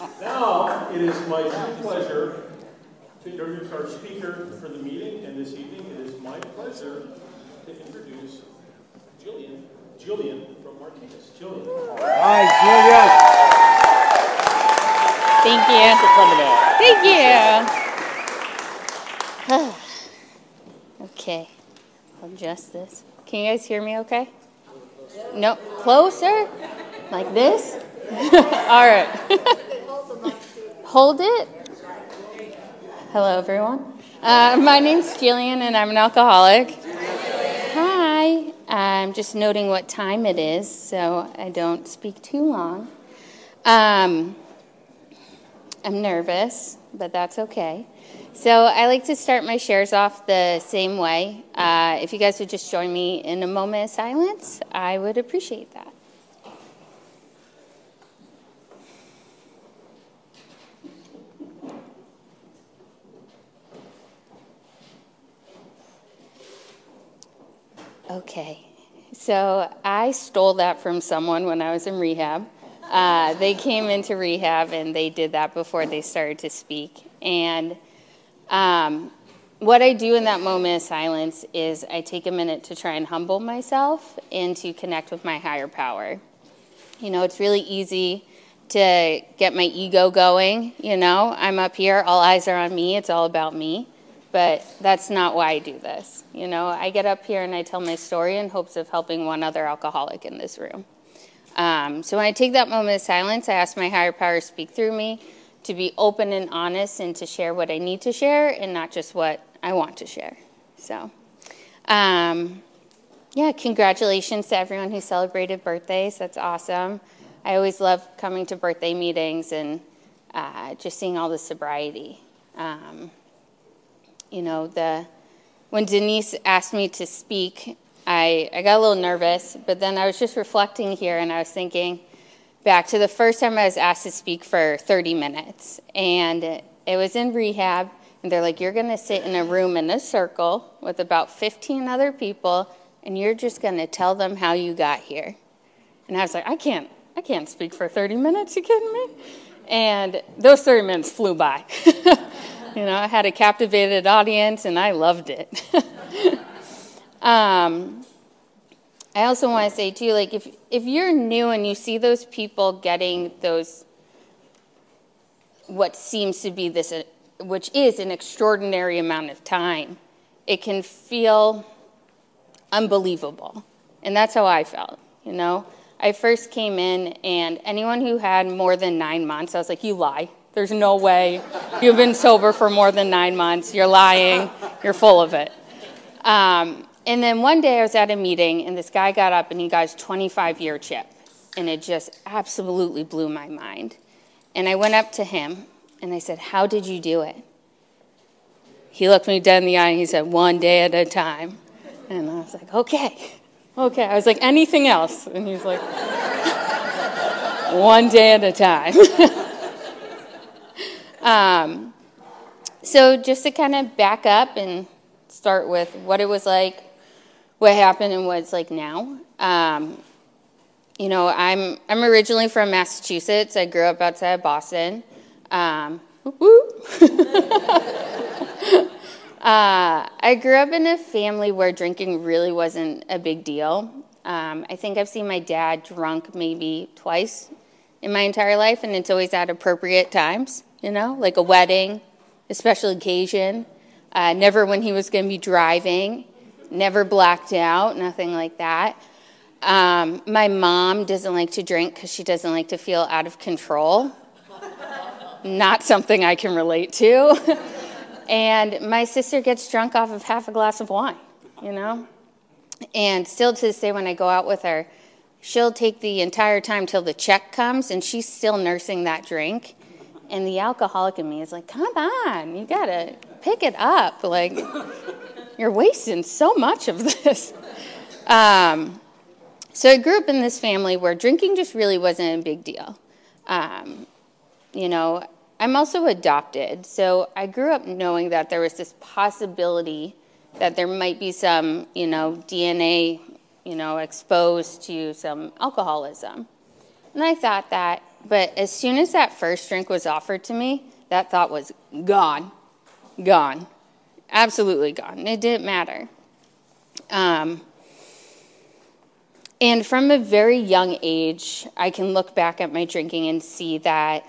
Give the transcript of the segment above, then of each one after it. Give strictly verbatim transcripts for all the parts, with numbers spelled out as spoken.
Now, it is my pleasure to introduce our speaker for the meeting, and this evening it is my pleasure to introduce Jillian, Jillian from Martinez. Jillian. Hi, Jillian. Thank you. Thanks for coming out. Thank you. Okay, I'll adjust this. Can you guys hear me okay? No, closer? Like this? All right. Hold it. Hello, everyone. Uh, my name's Jillian, and I'm an alcoholic. Hi. I'm just noting what time it is, so I don't speak too long. Um, I'm nervous, but that's okay. So I like to start my shares off the same way. Uh, if you guys would just join me in a moment of silence, I would appreciate that. Okay, so I stole that from someone when I was in rehab. Uh, they came into rehab and they did that before they started to speak. And um, what I do in that moment of silence is I take a minute to try and humble myself and to connect with my higher power. You know, it's really easy to get my ego going. You know, I'm up here, all eyes are on me, it's all about me. But that's not why I do this. You know, I get up here and I tell my story in hopes of helping one other alcoholic in this room. Um, so when I take that moment of silence, I ask my higher power to speak through me, to be open and honest, and to share what I need to share and not just what I want to share. So, um, yeah, congratulations to everyone who celebrated birthdays. That's awesome. I always love coming to birthday meetings and uh, just seeing all the sobriety. Um, You know, the when Denise asked me to speak, I, I got a little nervous, but then I was just reflecting here, and I was thinking back to the first time I was asked to speak for thirty minutes. And it, it was in rehab, and they're like, you're going to sit in a room in a circle with about fifteen other people, and you're just going to tell them how you got here. And I was like, I can't, I can't speak for thirty minutes, you kidding me? And those thirty minutes flew by. You know, I had a captivated audience, and I loved it. um, I also want to say, too, like, if, if you're new and you see those people getting those, what seems to be this, uh, which is an extraordinary amount of time, it can feel unbelievable. And that's how I felt, you know. I first came in, and anyone who had more than nine months, I was like, you lie. There's no way you've been sober for more than nine months. You're lying. You're full of it. Um, and then one day I was at a meeting, and this guy got up, and he got his twenty-five-year chip. And it just absolutely blew my mind. And I went up to him, and I said, how did you do it? He looked me dead in the eye, and he said, one day at a time. And I was like, okay. Okay. I was like, anything else? And he was like, one day at a time. Um, so just to kind of back up and start with what it was like, what happened, and what it's like now. Um, you know, I'm I'm originally from Massachusetts. I grew up outside of Boston. Um, uh, I grew up in a family where drinking really wasn't a big deal. Um, I think I've seen my dad drunk maybe twice in my entire life, and it's always at appropriate times. You know, like a wedding, a special occasion, uh, never when he was going to be driving, never blacked out, nothing like that. Um, my mom doesn't like to drink because she doesn't like to feel out of control. Not something I can relate to. And my sister gets drunk off of half a glass of wine, you know. And still to this day when I go out with her, she'll take the entire time till the check comes, and she's still nursing that drink. And the alcoholic in me is like, come on, you got to pick it up. Like, you're wasting so much of this. Um, so I grew up in this family where drinking just really wasn't a big deal. Um, you know, I'm also adopted. So I grew up knowing that there was this possibility that there might be some, you know, D N A, you know, exposed to some alcoholism. And I thought that But as soon as that first drink was offered to me, that thought was gone, gone, absolutely gone. It didn't matter. Um, and from a very young age, I can look back at my drinking and see that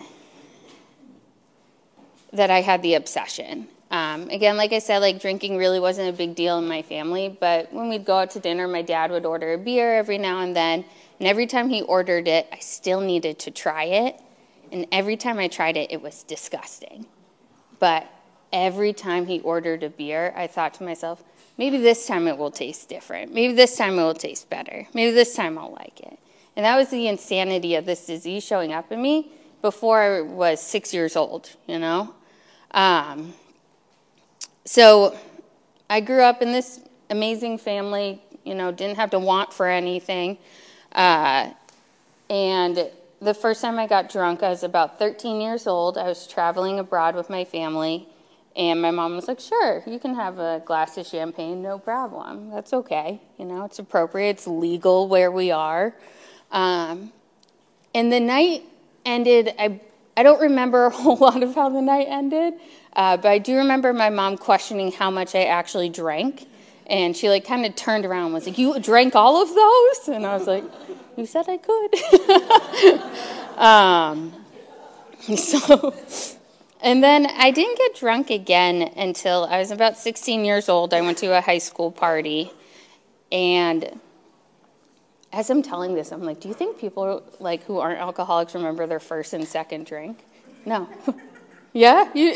that I had the obsession. Um, again, like I said, like drinking really wasn't a big deal in my family, but when we'd go out to dinner, my dad would order a beer every now and then, and every time he ordered it, I still needed to try it, and every time I tried it, it was disgusting. But every time he ordered a beer, I thought to myself, maybe this time it will taste different. Maybe this time it will taste better. Maybe this time I'll like it. And that was the insanity of this disease showing up in me before I was six years old, you know? Um, so I grew up in this amazing family, you know, didn't have to want for anything. Uh, and the first time I got drunk, I was about thirteen years old. I was traveling abroad with my family, and my mom was like, sure, you can have a glass of champagne, no problem. That's okay. You know, it's appropriate. It's legal where we are. Um, and the night ended, I I don't remember a whole lot of how the night ended, uh, but I do remember my mom questioning how much I actually drank. And she like kind of turned around and was like, you drank all of those? And I was like, you said I could. um, so, and then I didn't get drunk again until I was about sixteen years old. I went to a high school party. And as I'm telling this, I'm like, do you think people like who aren't alcoholics remember their first and second drink? No. Yeah? You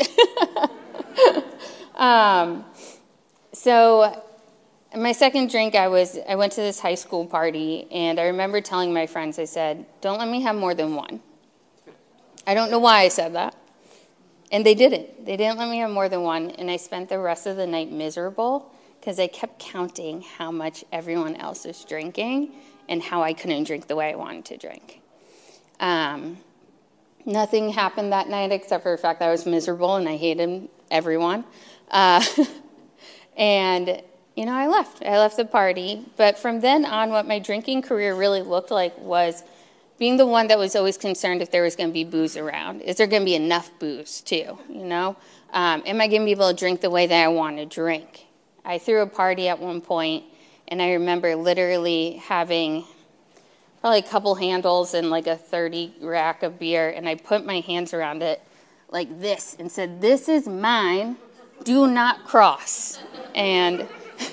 um, so my second drink, I was I went to this high school party, and I remember telling my friends, I said, don't let me have more than one. I don't know why I said that. And they didn't. They didn't let me have more than one, and I spent the rest of the night miserable because I kept counting how much everyone else was drinking and how I couldn't drink the way I wanted to drink. Um, nothing happened that night except for the fact that I was miserable and I hated everyone. Uh, and, you know, I left. I left the party. But from then on, what my drinking career really looked like was being the one that was always concerned if there was going to be booze around. Is there going to be enough booze, too, you know? Um, am I going to be able to drink the way that I want to drink? I threw a party at one point, and I remember literally having probably a couple handles and like a thirty rack of beer, and I put my hands around it like this and said, this is mine, do not cross. And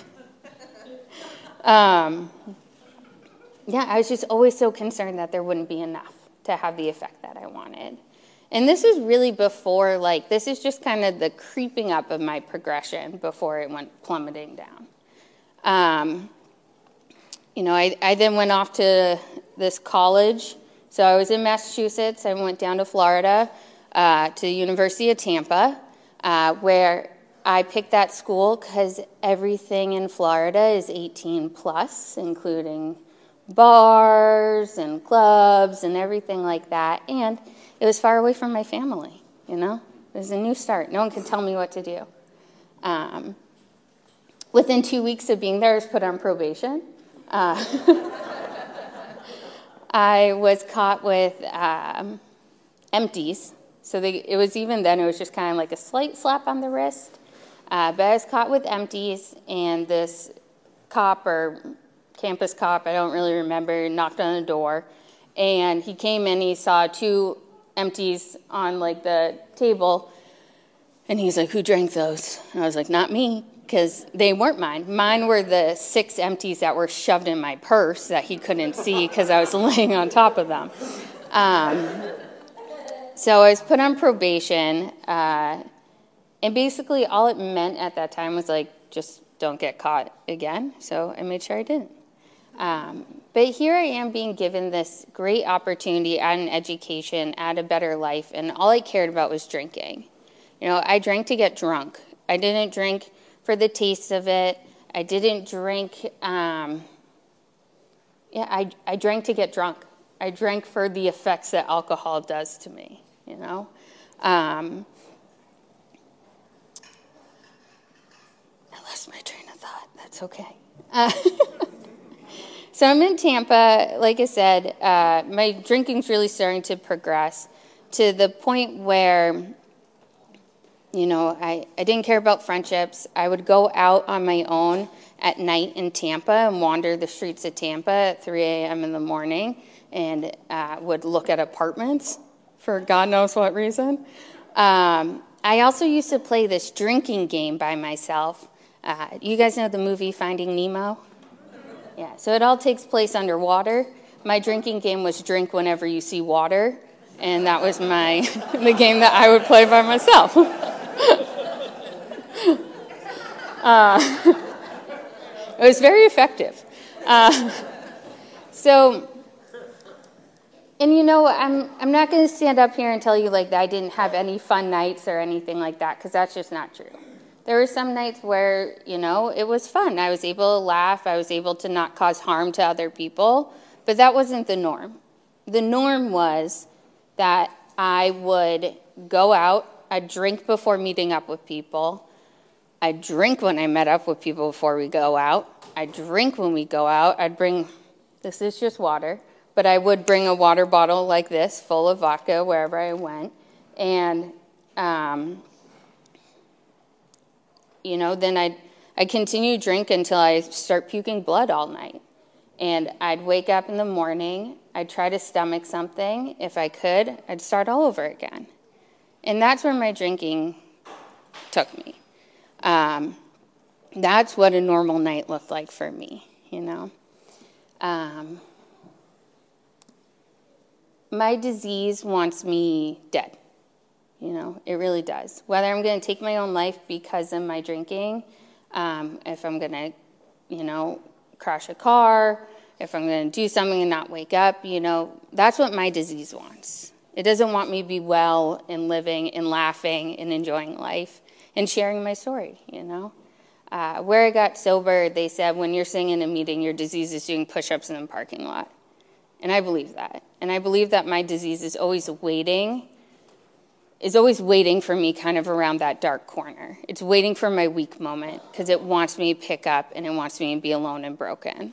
um, yeah, I was just always so concerned that there wouldn't be enough to have the effect that I wanted. And this is really before, like, this is just kind of the creeping up of my progression before it went plummeting down. Um, you know, I, I then went off to this college. So I was in Massachusetts. I went down to Florida uh, to the University of Tampa, uh, where I picked that school because everything in Florida is eighteen plus, including bars and clubs and everything like that. And it was far away from my family, you know. It was a new start. No one could tell me what to do. Um, within two weeks of being there, I was put on probation. Uh, I was caught with um, empties. So they, it was even then, it was just kind of like a slight slap on the wrist. Uh, but I was caught with empties, and this cop or campus cop, I don't really remember, knocked on the door. And he came in, he saw two empties on like the table, and he's like, who drank those? And I was like, not me, because they weren't mine. Mine were the six empties that were shoved in my purse that he couldn't see because I was laying on top of them. Um, so I was put on probation, uh, and basically all it meant at that time was like, just don't get caught again. So I made sure I didn't. Um, but here I am being given this great opportunity at an education, at a better life, and all I cared about was drinking. You know, I drank to get drunk. I didn't drink for the taste of it. I didn't drink, um, yeah, I, I drank to get drunk. I drank for the effects that alcohol does to me, you know. Um, I lost my train of thought. That's okay. Uh, so I'm in Tampa. Like I said, uh, my drinking's really starting to progress to the point where, you know, I, I didn't care about friendships. I would go out on my own at night in Tampa and wander the streets of Tampa at three a.m. in the morning and uh, would look at apartments for God knows what reason. Um, I also used to play this drinking game by myself. Uh, you guys know the movie Finding Nemo? Yeah, so it all takes place underwater. My drinking game was drink whenever you see water, and that was my the game that I would play by myself. uh, it was very effective. Uh, so, and you know, I'm I'm not going to stand up here and tell you like that I didn't have any fun nights or anything like that, because that's just not true. There were some nights where, you know, it was fun. I was able to laugh. I was able to not cause harm to other people. But that wasn't the norm. The norm was that I would go out. I'd drink before meeting up with people. I'd drink when I met up with people before we go out. I'd drink when we go out. I'd bring, this is just water, but I would bring a water bottle like this full of vodka wherever I went. And, um... You know, then I'd, I'd continue to drink until I start puking blood all night. And I'd wake up in the morning, I'd try to stomach something. If I could, I'd start all over again. And that's where my drinking took me. Um, that's what a normal night looked like for me, you know. Um, my disease wants me dead. You know, it really does. Whether I'm going to take my own life because of my drinking, um, if I'm going to, you know, crash a car, if I'm going to do something and not wake up, you know, that's what my disease wants. It doesn't want me to be well and living and laughing and enjoying life and sharing my story, you know. Uh, where I got sober, they said when you're sitting in a meeting, your disease is doing push-ups in the parking lot. And I believe that. And I believe that my disease is always waiting is always waiting for me kind of around that dark corner. It's waiting for my weak moment because it wants me to pick up and it wants me to be alone and broken.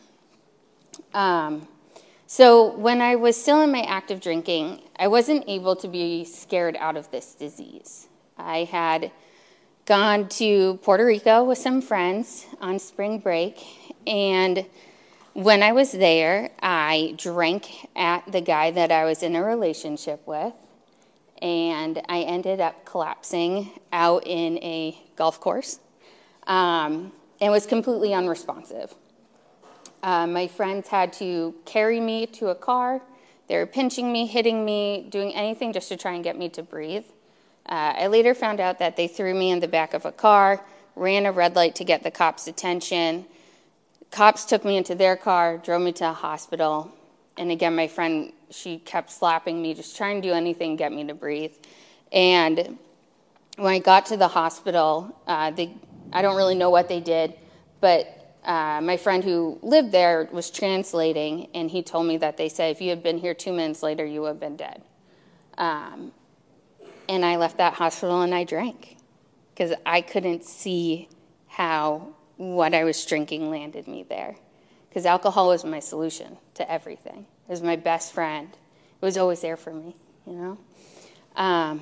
Um, so when I was still in my active drinking, I wasn't able to be scared out of this disease. I had gone to Puerto Rico with some friends on spring break, and when I was there, I drank at the guy that I was in a relationship with. And I ended up collapsing out in a golf course um, and was completely unresponsive. Uh, my friends had to carry me to a car. They were pinching me, hitting me, doing anything just to try and get me to breathe. Uh, I later found out that they threw me in the back of a car, ran a red light to get the cops' attention. Cops took me into their car, drove me to a hospital. And again, my friend, she kept slapping me, just trying to do anything to get me to breathe. And when I got to the hospital, uh, they, I don't really know what they did, but uh, my friend who lived there was translating, and he told me that they said, if you had been here two minutes later, you would have been dead. Um, and I left that hospital and I drank because I couldn't see how what I was drinking landed me there. Because alcohol was my solution to everything. It was my best friend. It was always there for me, you know. Um,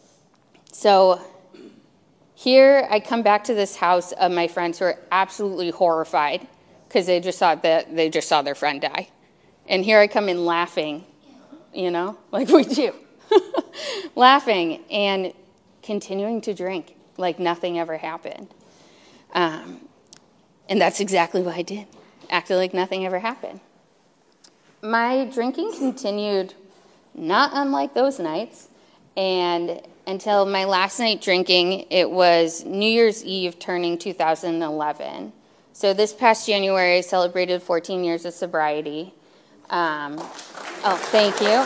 so here I come back to this house of my friends who are absolutely horrified because they just thought that they just saw their friend die. And here I come in laughing, you know, like we do. Laughing and continuing to drink like nothing ever happened. Um, and that's exactly what I did. Acted like nothing ever happened. My drinking continued not unlike those nights, and until my last night drinking, it was New Year's Eve turning two thousand eleven. So this past January, I celebrated fourteen years of sobriety. Um, oh, thank you.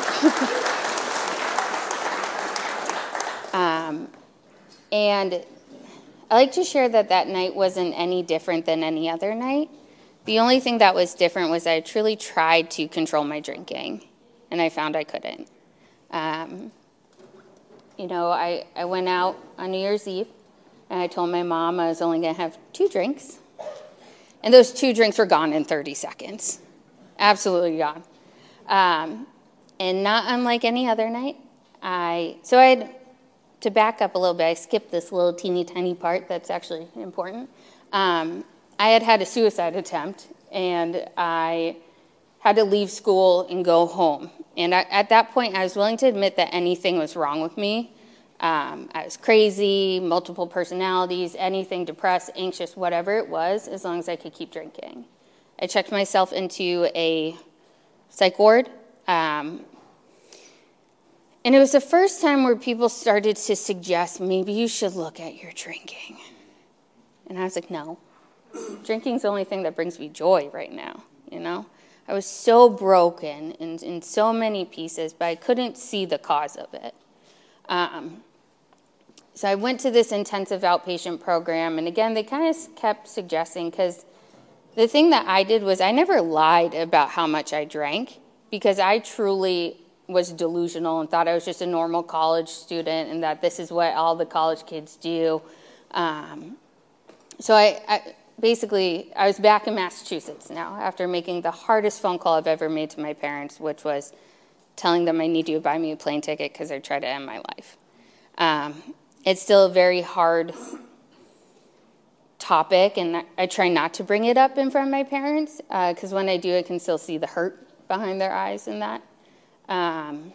um, and I like to share that that night wasn't any different than any other night. The only thing that was different was I truly tried to control my drinking, and I found I couldn't. Um, you know, I, I went out on New Year's Eve, and I told my mom I was only going to have two drinks, and those two drinks were gone in thirty seconds. absolutely gone. Um, and not unlike any other night, I, so I had, to back up a little bit, I skipped this little teeny tiny part that's actually important. Um, I had had a suicide attempt, and I had to leave school and go home. And I, at that point, I was willing to admit that anything was wrong with me. Um, I was crazy, multiple personalities, anything, depressed, anxious, whatever it was, as long as I could keep drinking. I checked myself into a psych ward. Um, and it was the first time where people started to suggest, maybe you should look at your drinking. And I was like, no. Drinking's the only thing that brings me joy right now, you know? I was so broken in, in so many pieces, but I couldn't see the cause of it. Um, so I went to this intensive outpatient program, and again, they kind of kept suggesting, because the thing that I did was I never lied about how much I drank, because I truly was delusional and thought I was just a normal college student and that this is what all the college kids do. Um, so I, I basically, I was back in Massachusetts now after making the hardest phone call I've ever made to my parents, which was telling them I need you to buy me a plane ticket because I tried to end my life. Um, it's still a very hard topic, and I try not to bring it up in front of my parents, because uh, when I do, I can still see the hurt behind their eyes in that. Um,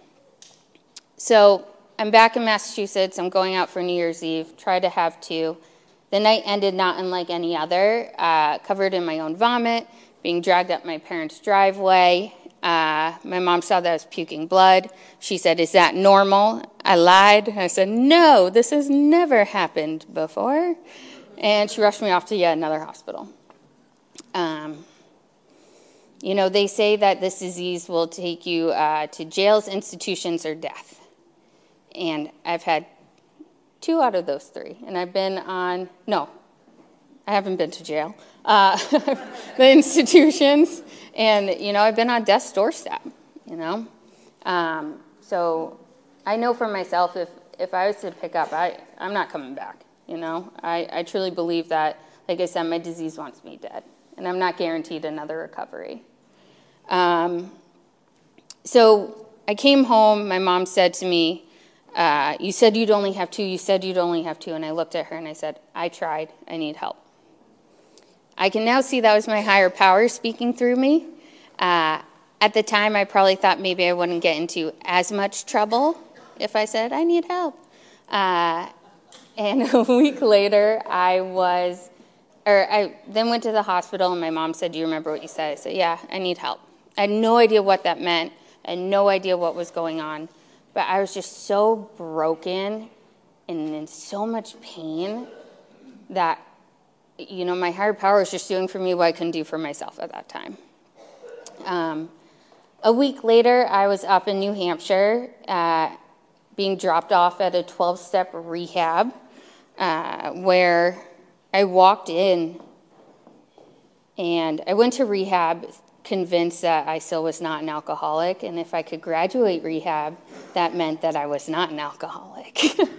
so I'm back in Massachusetts. I'm going out for New Year's Eve, try to have two. The night ended not unlike any other, uh, covered in my own vomit, being dragged up my parents' driveway. Uh, my mom saw that I was puking blood. She said, is that normal? I lied. I said, no, this has never happened before. And she rushed me off to yet another hospital. Um, you know, they say that this disease will take you uh, to jails, institutions, or death. And I've had two out of those three. And I've been on, no, I haven't been to jail. Uh, the institutions. And, you know, I've been on death's doorstep, you know. Um, so I know for myself, if, if I was to pick up, I, I'm not coming back. You know, I, I truly believe that, like I said, my disease wants me dead, and I'm not guaranteed another recovery. Um, so I came home. My mom said to me, uh, you said you'd only have two. You said you'd only have two. And I looked at her and I said, I tried. I need help. I can now see that was my higher power speaking through me. Uh, at the time, I probably thought maybe I wouldn't get into as much trouble if I said, I need help. Uh, And a week later, I was, or I then went to the hospital, and my mom said, do you remember what you said? I said, yeah, I need help. I had no idea what that meant. I had no idea what was going on. But I was just so broken and in so much pain that, you know, my higher power was just doing for me what I couldn't do for myself at that time. Um, a week later, I was up in New Hampshire, uh, being dropped off at a twelve-step rehab. Uh, where I walked in and I went to rehab convinced that I still was not an alcoholic, and if I could graduate rehab, that meant that I was not an alcoholic.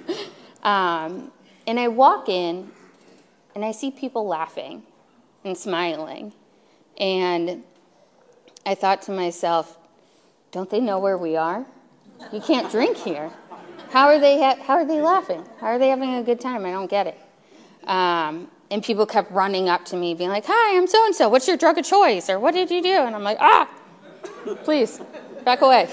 um, and I walk in and I see people laughing and smiling, and I thought to myself, don't they know where we are? You can't drink here. How are they ha- how are they laughing? How are they having a good time? I don't get it. Um, and people kept running up to me, being like, hi, I'm so-and-so. What's your drug of choice? Or what did you do? And I'm like, ah, please, back away.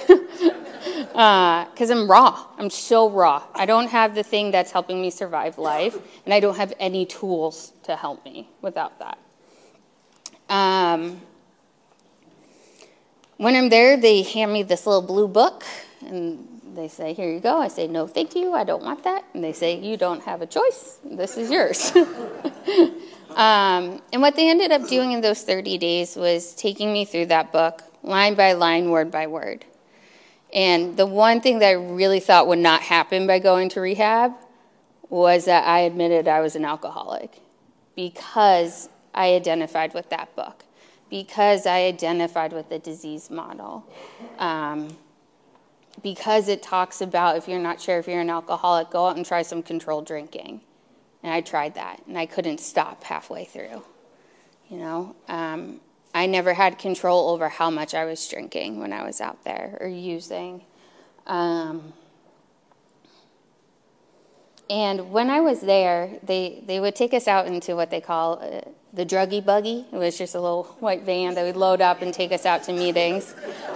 Because uh, I'm raw. I'm so raw. I don't have the thing that's helping me survive life, and I don't have any tools to help me without that. Um, when I'm there, they hand me this little blue book, and they say, here you go. I say, no, thank you. I don't want that. And they say, you don't have a choice. This is yours. um, and what they ended up doing in those thirty days was taking me through that book, line by line, word by word. And the one thing that I really thought would not happen by going to rehab was that I admitted I was an alcoholic, because I identified with that book, because I identified with the disease model. Um, because it talks about, if you're not sure if you're an alcoholic, go out and try some controlled drinking. And I tried that, and I couldn't stop halfway through, you know. Um, I never had control over how much I was drinking when I was out there or using. Um, and when I was there, they, they would take us out into what they call uh, the druggy buggy. It was just a little white van that would load up and take us out to meetings.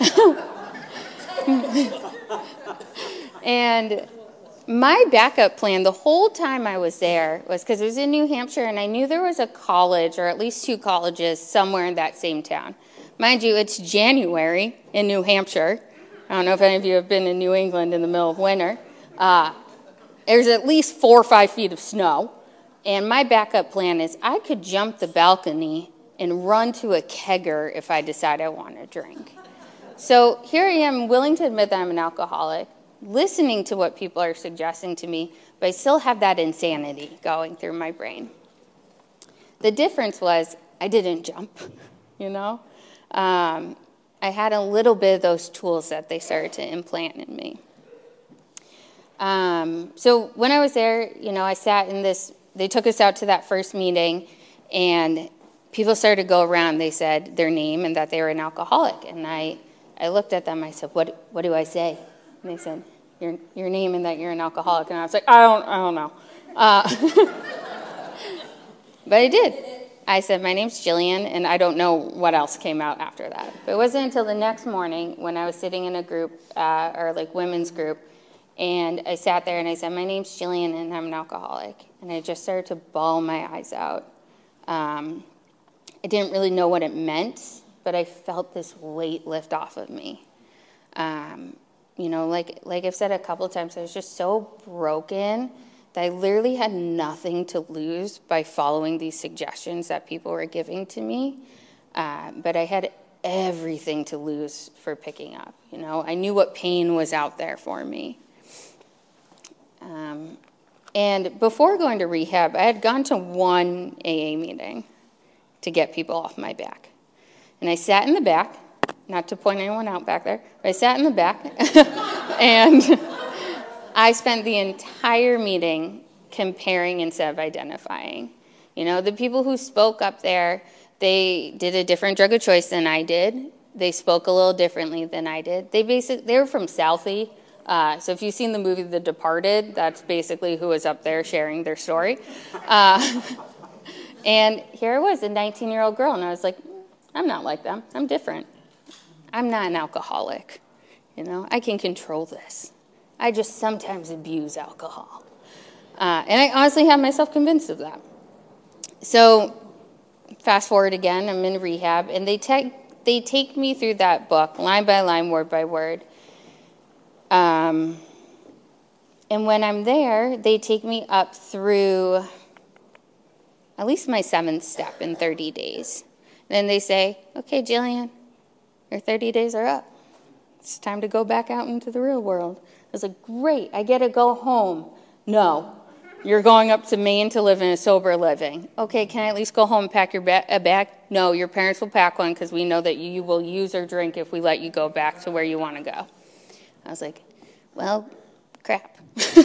And my backup plan the whole time I was there was because it was in New Hampshire, and I knew there was a college, or at least two colleges, somewhere in that same town. Mind you, it's January in New Hampshire. I don't know if any of you have been in New England in the middle of winter. Uh, there's at least four or five feet of snow. And my backup plan is I could jump the balcony and run to a kegger if I decide I want to drink. So here I am, willing to admit that I'm an alcoholic, listening to what people are suggesting to me, but I still have that insanity going through my brain. The difference was I didn't jump, you know. Um, I had a little bit of those tools that they started to implant in me. Um, so when I was there, you know, I sat in this, they took us out to that first meeting, and people started to go around. They said their name and that they were an alcoholic. And I, I looked at them, I said, what, what do I say? And they said, your, your name and that you're an alcoholic. And I was like, I don't, I don't know. Uh, but I did. I said, my name's Jillian, and I don't know what else came out after that. But it wasn't until the next morning when I was sitting in a group, uh, or like women's group, and I sat there and I said, my name's Jillian, and I'm an alcoholic. And I just started to bawl my eyes out. Um, I didn't really know what it meant, but I felt this weight lift off of me. Um, you know, like like I've said a couple of times, I was just so broken that I literally had nothing to lose by following these suggestions that people were giving to me. Uh, but I had everything to lose for picking up. You know, I knew what pain was out there for me. Um, and before going to rehab, I had gone to one A A meeting to get people off my back. And I sat in the back, not to point anyone out back there, but I sat in the back, and I spent the entire meeting comparing instead of identifying. You know, the people who spoke up there, they did a different drug of choice than I did. They spoke a little differently than I did. They basically, they were from Southie. Uh, so if you've seen the movie The Departed, that's basically who was up there sharing their story. Uh, and here I was, a nineteen-year-old girl, and I was like, I'm not like them. I'm different. I'm not an alcoholic. You know, I can control this. I just sometimes abuse alcohol. Uh, and I honestly have myself convinced of that. So fast forward again, I'm in rehab, and they take, they take me through that book, line by line, word by word. Um, and when I'm there, they take me up through at least my seventh step in thirty days. Then they say, okay, Jillian, your thirty days are up. It's time to go back out into the real world. I was like, great, I get to go home. No, you're going up to Maine to live in a sober living. Okay, can I at least go home and pack your ba- a bag? No, your parents will pack one because we know that you will use or drink if we let you go back to where you want to go. I was like, well, crap.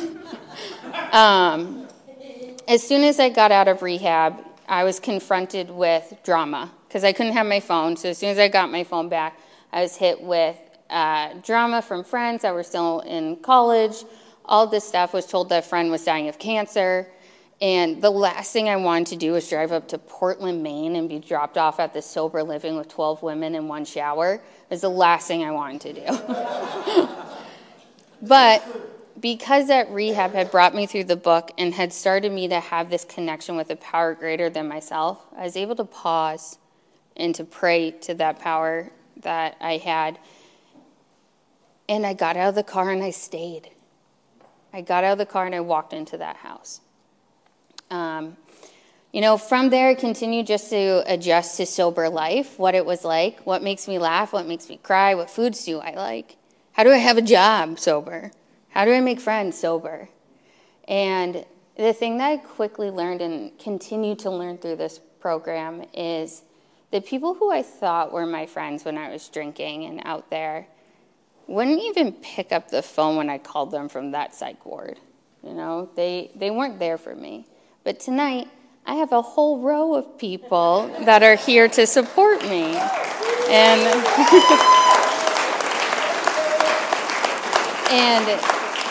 um, as soon as I got out of rehab, I was confronted with drama because I couldn't have my phone. So as soon as I got my phone back, I was hit with uh, drama from friends that were still in college. All this stuff. Was told that a friend was dying of cancer. And the last thing I wanted to do was drive up to Portland, Maine and be dropped off at the sober living with twelve women in one shower. It was the last thing I wanted to do. But because that rehab had brought me through the book and had started me to have this connection with a power greater than myself, I was able to pause and to pray to that power that I had. And I got out of the car and I stayed. I got out of the car and I walked into that house. Um, you know, from there, I continued just to adjust to sober life, what it was like, what makes me laugh, what makes me cry, what foods do I like, how do I have a job sober, how do I make friends sober. And the thing that I quickly learned and continue to learn through this program is the people who I thought were my friends when I was drinking and out there wouldn't even pick up the phone when I called them from that psych ward. You know, they, they weren't there for me. But tonight, I have a whole row of people that are here to support me. And, and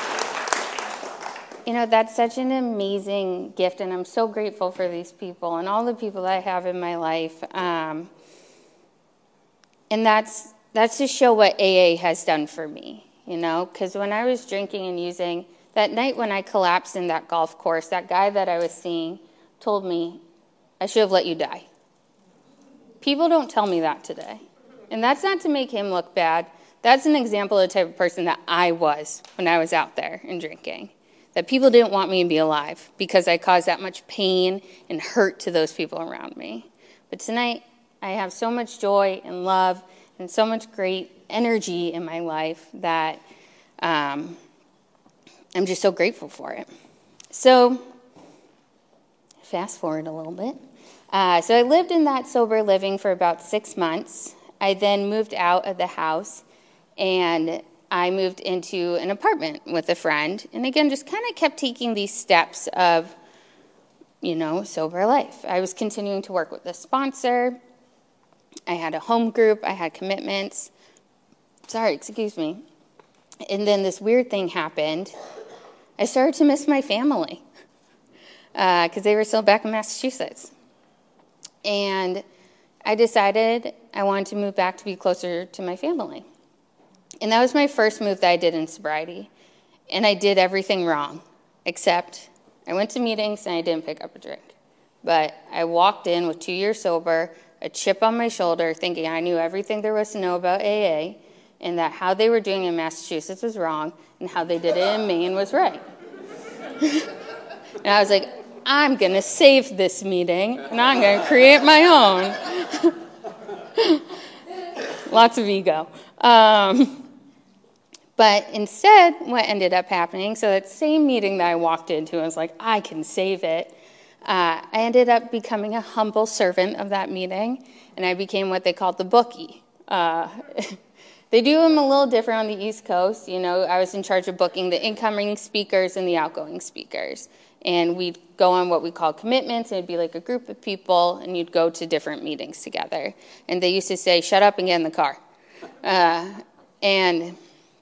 you know, that's such an amazing gift, and I'm so grateful for these people and all the people that I have in my life. Um, and that's that's to show what A A has done for me, you know, because when I was drinking and using, that night when I collapsed in that golf course, that guy that I was seeing told me, I should have let you die. People don't tell me that today. And that's not to make him look bad. That's an example of the type of person that I was when I was out there and drinking. That people didn't want me to be alive because I caused that much pain and hurt to those people around me. But tonight, I have so much joy and love and so much great energy in my life that um, I'm just so grateful for it. So, fast forward a little bit. Uh, so I lived in that sober living for about six months. I then moved out of the house, and I moved into an apartment with a friend. And again, just kind of kept taking these steps of, you know, sober life. I was continuing to work with a sponsor. I had a home group. I had commitments. Sorry, excuse me. And then this weird thing happened. I started to miss my family because uh, they were still back in Massachusetts. And I decided I wanted to move back to be closer to my family. And that was my first move that I did in sobriety. And I did everything wrong, except I went to meetings and I didn't pick up a drink. But I walked in with two years sober, a chip on my shoulder, thinking I knew everything there was to know about A A, and that how they were doing in Massachusetts was wrong, and how they did it in Maine was right. And I was like, I'm going to save this meeting, and I'm going to create my own. Lots of ego. Um, but instead, what ended up happening, so that same meeting that I walked into, I was like, I can save it. Uh, I ended up becoming a humble servant of that meeting, and I became what they called the bookie. Uh, they do them a little different on the East Coast. You know, I was in charge of booking the incoming speakers and the outgoing speakers. And we'd go on what we call commitments, and it'd be like a group of people, and you'd go to different meetings together. And they used to say, shut up and get in the car. Uh, and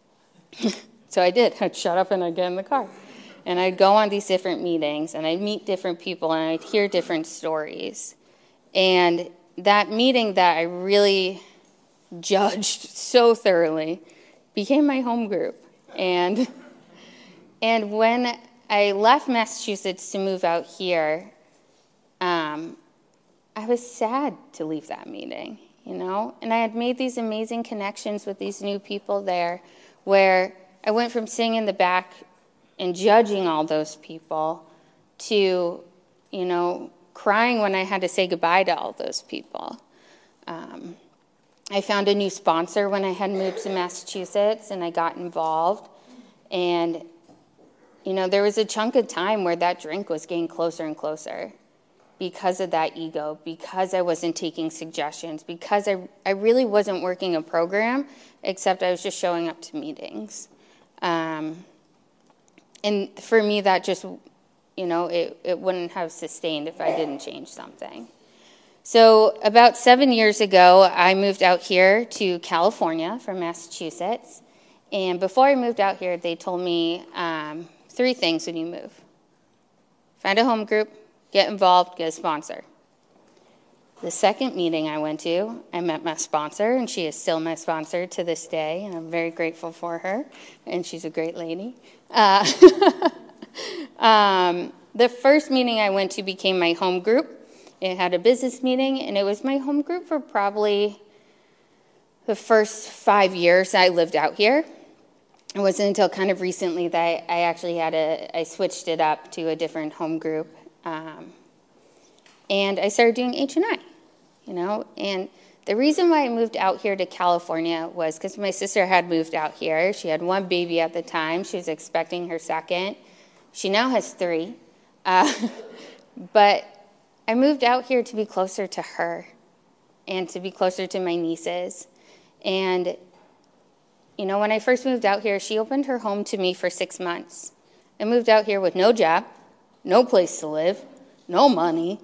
so I did. I'd shut up and I'd get in the car. And I'd go on these different meetings, and I'd meet different people, and I'd hear different stories. And that meeting that I really judged so thoroughly became my home group. And and when I left Massachusetts to move out here, um, I was sad to leave that meeting, you know? And I had made these amazing connections with these new people there where I went from sitting in the back and judging all those people to, you know, crying when I had to say goodbye to all those people. Um, I found a new sponsor when I had moved to Massachusetts, and I got involved. And, you know, there was a chunk of time where that drink was getting closer and closer because of that ego, because I wasn't taking suggestions, because I, I really wasn't working a program, except I was just showing up to meetings. Um, and for me, that just, you know, it, it wouldn't have sustained if I didn't change something. So about seven years ago, I moved out here to California from Massachusetts. And before I moved out here, they told me um, three things when you move. Find a home group, get involved, get a sponsor. The second meeting I went to, I met my sponsor, and she is still my sponsor to this day, and I'm very grateful for her, and she's a great lady. Uh, um, the first meeting I went to became my home group. It had a business meeting, and it was my home group for probably the first five years I lived out here. It wasn't until kind of recently that I, I actually had a, I switched it up to a different home group. Um, and I started doing H and I, you know. And the reason why I moved out here to California was because my sister had moved out here. She had one baby at the time. She was expecting her second. She now has three. Uh, but I moved out here to be closer to her and to be closer to my nieces. And, you know, when I first moved out here, she opened her home to me for six months. I moved out here with no job, no place to live, no money,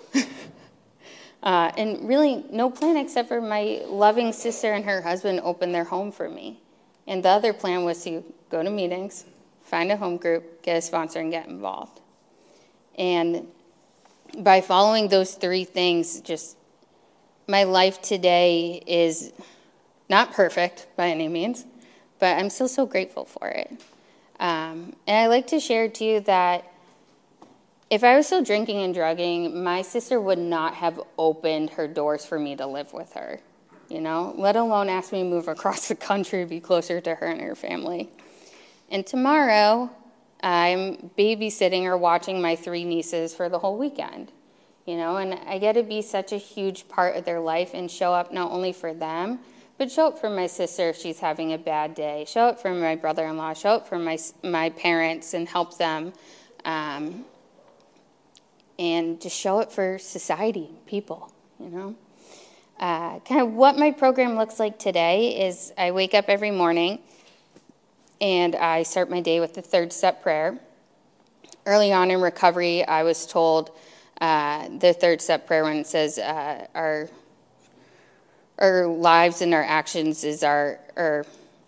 uh, and really no plan except for my loving sister and her husband opened their home for me. And the other plan was to go to meetings, find a home group, get a sponsor, and get involved. And by following those three things, just my life today is not perfect by any means, but I'm still so grateful for it. Um, and I like to share to you that if I was still drinking and drugging, my sister would not have opened her doors for me to live with her, you know, let alone ask me to move across the country to be closer to her and her family. And tomorrow, I'm babysitting or watching my three nieces for the whole weekend, you know, and I get to be such a huge part of their life and show up not only for them, but show up for my sister if she's having a bad day, show up for my brother-in-law, show up for my my parents and help them, um, and just show up for society, people, you know. Uh, kind of what my program looks like today is I wake up every morning and I start my day with the third step prayer. Early on in recovery, I was told uh, the third step prayer when it says uh, our our lives and our actions is our, or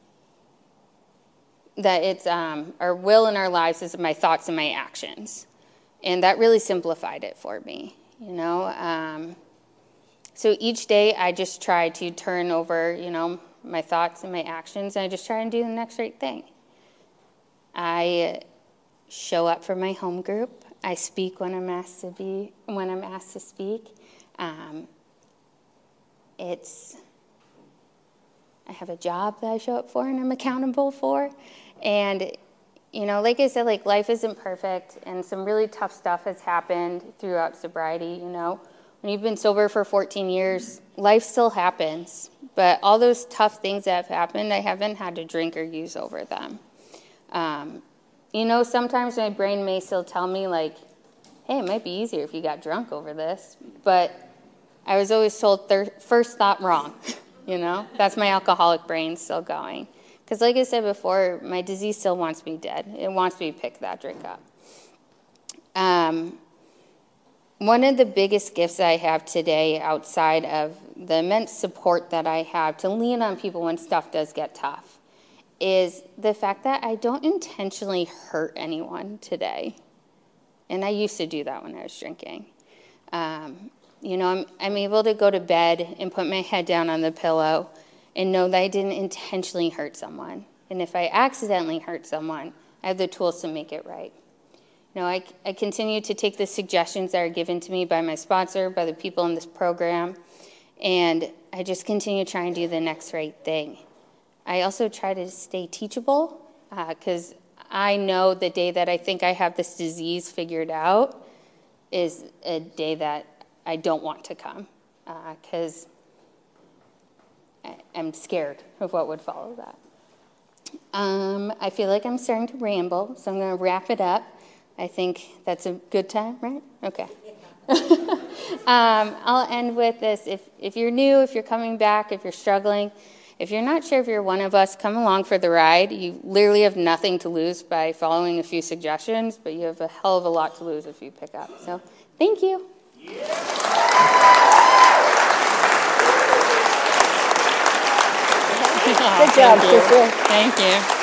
that it's um, our will and our lives is my thoughts and my actions. And that really simplified it for me, you know. Um, so each day I just try to turn over, you know, my thoughts and my actions, and I just try and do the next right thing. I show up for my home group. I speak when I'm asked to be, when I'm asked to speak. Um, It's, I have a job that I show up for and I'm accountable for. And, you know, like I said, like life isn't perfect and some really tough stuff has happened throughout sobriety, you know. When you've been sober for fourteen years, life still happens. But all those tough things that have happened, I haven't had to drink or use over them. Um, you know, sometimes my brain may still tell me like, hey, it might be easier if you got drunk over this. But I was always told thir- first thought wrong, you know? That's my alcoholic brain still going. Because like I said before, my disease still wants me dead. It wants me to pick that drink up. Um, one of the biggest gifts I have today outside of the immense support that I have to lean on people when stuff does get tough is the fact that I don't intentionally hurt anyone today. And I used to do that when I was drinking. Um, You know, I'm, I'm able to go to bed and put my head down on the pillow and know that I didn't intentionally hurt someone. And if I accidentally hurt someone, I have the tools to make it right. You know, I, I continue to take the suggestions that are given to me by my sponsor, by the people in this program, and I just continue to try and do the next right thing. I also try to stay teachable because uh, I know the day that I think I have this disease figured out is a day that I don't want to come because uh, I'm scared of what would follow that. Um, I feel like I'm starting to ramble, so I'm going to wrap it up. I think that's a good time, right? Okay. um, I'll end with this. If, if you're new, if you're coming back, if you're struggling, if you're not sure if you're one of us, come along for the ride. You literally have nothing to lose by following a few suggestions, but you have a hell of a lot to lose if you pick up. So thank you. Good job, sister. Thank you.